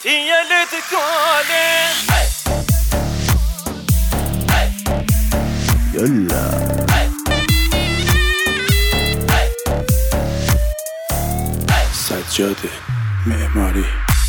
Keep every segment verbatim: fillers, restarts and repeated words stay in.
يا ليت تقولي يلا سجاده معماری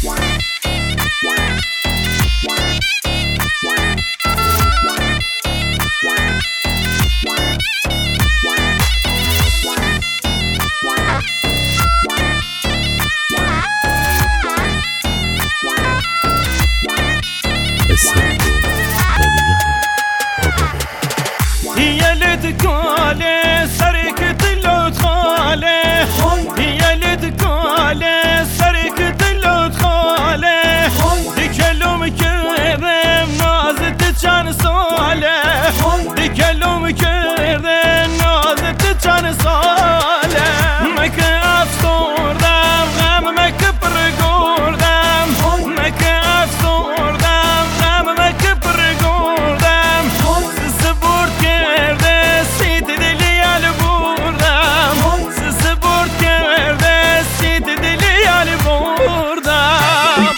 يا ليت تقولي سركت لو تخالي يا ليت تقولي سركت لو تخالي دكلوم كردم نازت كان صالح دكلوم كردم نازت كان صالح مك افسردم غم مك برگردم مك افسردم غم مك برگردم سبورت کرده سیت دلی ال بردم سبورت کرده سیت دلی ال بردم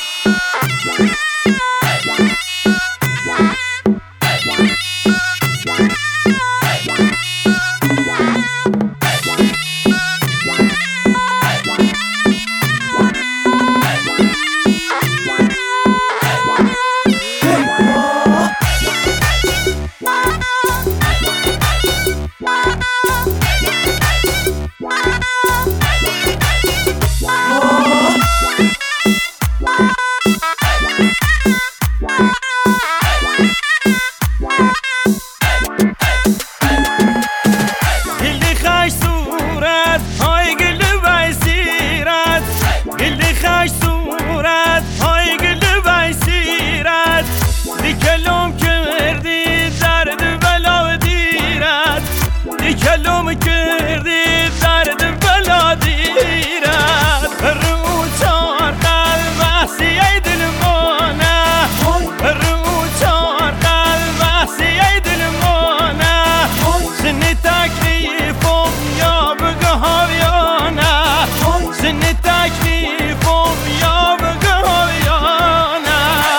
کلام کردی درد بلا دیرد کلام کردی درد بلا دیرد رو چار قلب احسیه دل مانه رو چار قلب احسیه دل مانه سن تکلیفم یا بگه هاویانه سن تکلیفم یا بگه هاویانه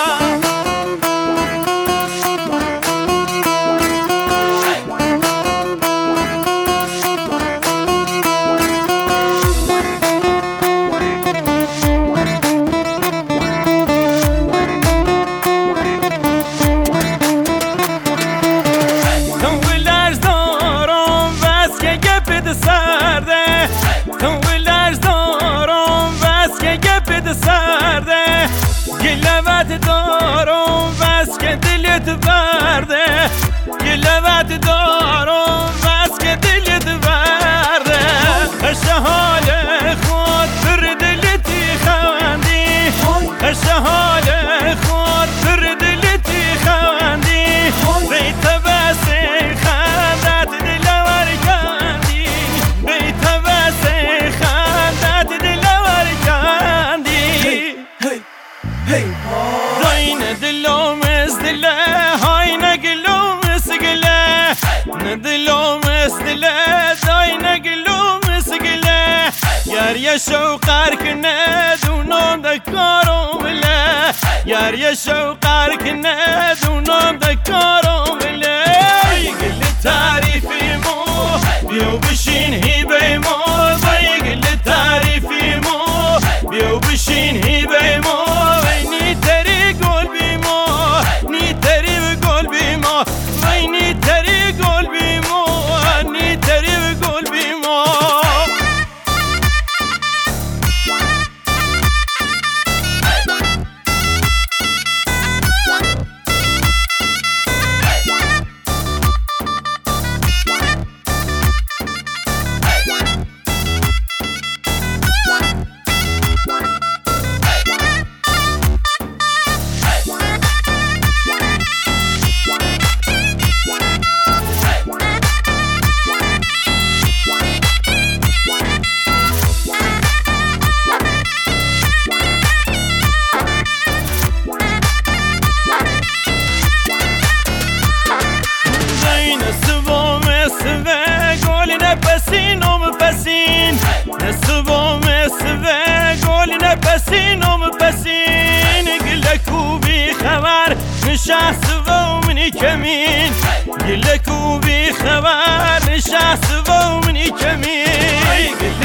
سرده تو لرز دارم بس که گپت سرده گلوت دارم بس که دلت برده گلوت دارم بس که دلت برده هش حال خود پر دلتی خندی هش حال خود پر دلتی خندی بیت بس خندت دلور کندی بیت بس خندت دلور کندی داین دلوم از دله های نگلوم از گله ندلوم از دله داین نگلوم از گله یار یا شوقر کنه دونم دکارم بله یار یا شوقر کنه دونم دکارم بله گل تعریفی مو بیو بشین هیبه مو گل تعریفی مو بیو بشین هیبه مو نی تری گل بی مو نی تری گل بی مو نی تری گل بی مو نی تری گل بی مو نشست و منی کمین گلک و بی خبر نشست و منی کمین